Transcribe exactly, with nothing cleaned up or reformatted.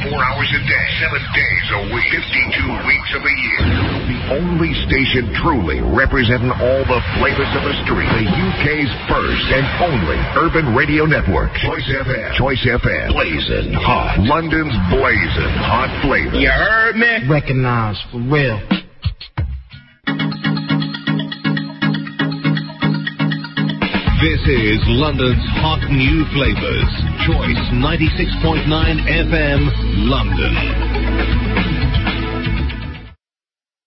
twenty-four hours a day, seven days a week, fifty-two weeks of the year. The only station truly representing all the flavors of the street. The U K's first and only urban radio network. Choice F M. Choice F M. Blazing hot. London's blazing hot flavor. You heard me? Recognize for real. This is London's hot new flavors. Choice ninety-six point nine F M, London.